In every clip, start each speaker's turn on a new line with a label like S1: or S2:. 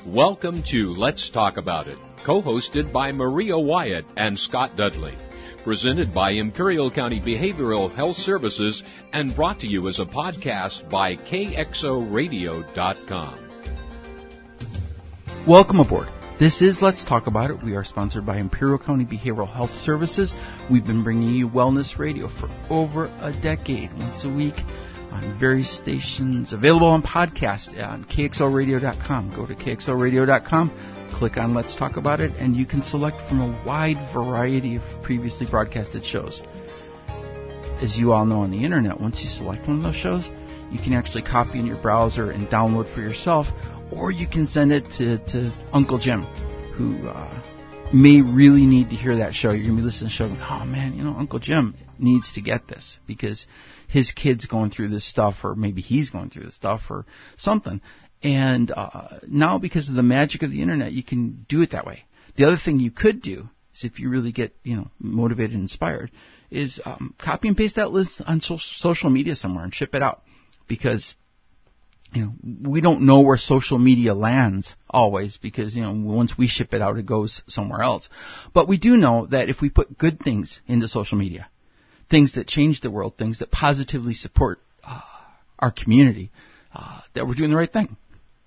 S1: Welcome to Let's Talk About It, co-hosted by Maria Wyatt and Scott Dudley. Presented by Imperial County Behavioral Health Services and brought to you as a podcast by KXORadio.com.
S2: Welcome aboard. This is Let's Talk About It. We are sponsored by Imperial County Behavioral Health Services. We've been bringing you wellness radio for over a decade, once a week, on various stations, available on podcast on KXORadio.com. Go to KXORadio.com, click on Let's Talk About It, and you can select from a wide variety of previously broadcasted shows. As you all know on the internet, once you select one of those shows, you can actually copy in your browser and download for yourself, or you can send it to Uncle Jim, who may really need to hear that show. You're going to be listening to the show going, oh man, Uncle Jim needs to get this because his kid's going through this stuff, or maybe he's going through this stuff or something. And now, because of the magic of the internet, you can do it that way. The other thing you could do is, if you really get motivated and inspired, is copy and paste that list on social media somewhere and ship it out. Because we don't know where social media lands always, because once we ship it out, it goes somewhere else. But we do know that if we put good things into social media, things that change the world, things that positively support our community, that we're doing the right thing.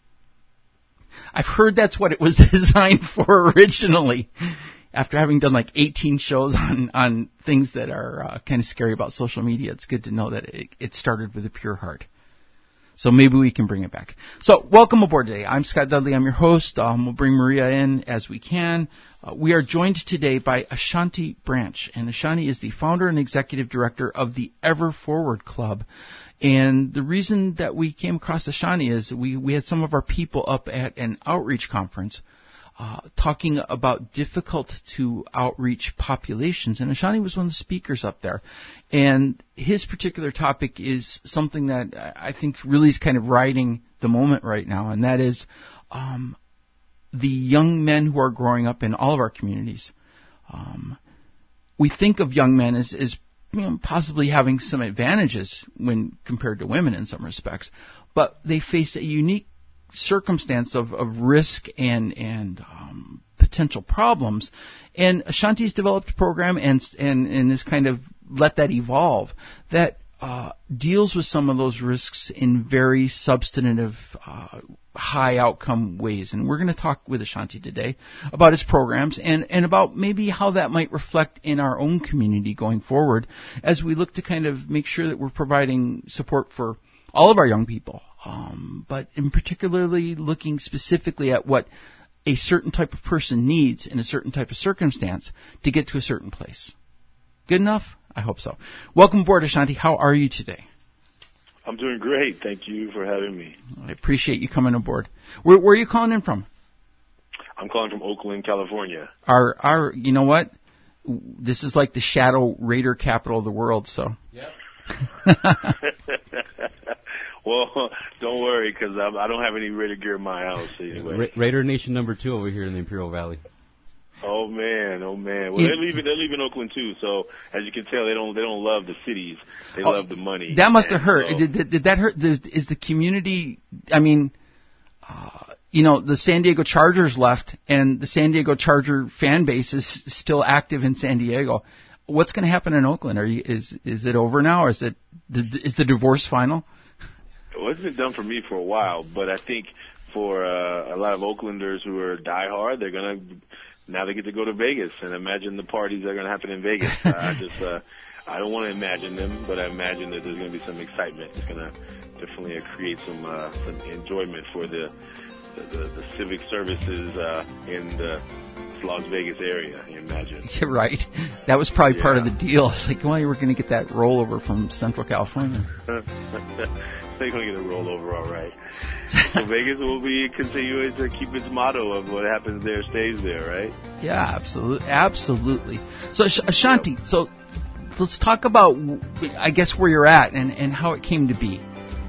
S2: I've heard that's what it was designed for originally. After having done like 18 shows on things that are kind of scary about social media, it's good to know that it started with a pure heart. So maybe we can bring it back. So welcome aboard today. I'm Scott Dudley. I'm your host. We'll bring Maria in as we can. We are joined today by Ashanti Branch. And Ashanti is the founder and executive director of the Ever Forward Club. And the reason that we came across Ashanti is we had some of our people up at an outreach conference talking about difficult to outreach populations, and Ashanti was one of the speakers up there. And his particular topic is something that I think really is kind of riding the moment right now, and that is the young men who are growing up in all of our communities. We think of young men as possibly having some advantages when compared to women in some respects, but they face a unique circumstance of risk and potential problems. And Ashanti's developed a program and has kind of let that evolve that deals with some of those risks in very substantive, high outcome ways. And we're going to talk with Ashanti today about his programs and about maybe how that might reflect in our own community going forward as we look to kind of make sure that we're providing support for all of our young people. But in particularly looking specifically at what a certain type of person needs in a certain type of circumstance to get to a certain place. Good enough? I hope so. Welcome aboard, Ashanti. How are you today?
S3: I'm doing great. Thank you for having me.
S2: I appreciate you coming aboard. Where are you calling in from?
S3: I'm calling from Oakland, California.
S2: You know what? This is like the shadow raider capital of the world, so.
S3: Yep. Well, don't worry, because I don't have any Raider gear in my house anyway.
S4: Raider Nation number 2 over here in the Imperial Valley.
S3: Oh man. Well, they're leaving Oakland too. So as you can tell, they don't love the cities. They love the money.
S2: That must have hurt. So, did that hurt? Is the community? I mean, the San Diego Chargers left, and the San Diego Charger fan base is still active in San Diego. What's going to happen in Oakland? Is it over now, or is the divorce final?
S3: Well, it's been done for me for a while, but I think for a lot of Oaklanders who are diehard, now they get to go to Vegas and imagine the parties that are going to happen in Vegas. I don't want to imagine them, but I imagine that there's going to be some excitement. It's going to definitely create some enjoyment for the civic services in the Las Vegas area, you imagine.
S2: You're right. That was probably part of the deal. It's like, well, you were going to get that rollover from Central California.
S3: They're going to get a rollover, all right. So Vegas will be continuing to keep its motto of what happens there stays there, right?
S2: Yeah, absolutely. So Ashanti, So let's talk about, I guess, where you're at and how it came to be.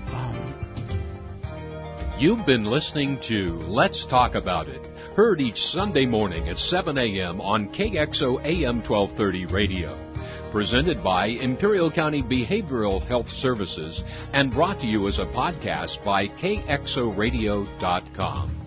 S1: You've been listening to Let's Talk About It, heard each Sunday morning at 7 a.m. on KXO AM 1230 radio. Presented by Imperial County Behavioral Health Services and brought to you as a podcast by KXORadio.com.